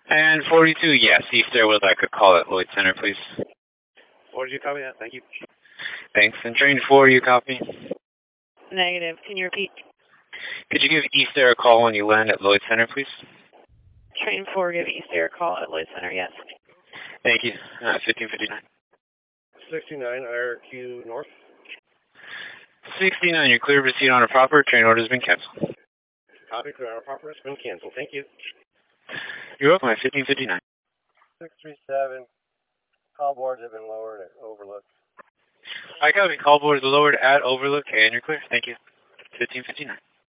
And 42, yes. Easter would like a call at Lloyd Center, please. 42, copy that. Thank you. Thanks. And train 4, you copy? Negative. Can you repeat? Could you give Easter a call when you land at Lloyd Center, please? Train 4, give Easter a call at Lloyd Center, yes. Thank you. 1559. 69, IRQ North. 69, you're clear to proceed on a proper. Train order has been canceled. Copy, clear on a proper. It's been canceled. Thank you. You're welcome at 1559. 637, call boards have been lowered at Overlook. I copy. Call board is lowered at Overlook, and you're clear. Thank you. 1559.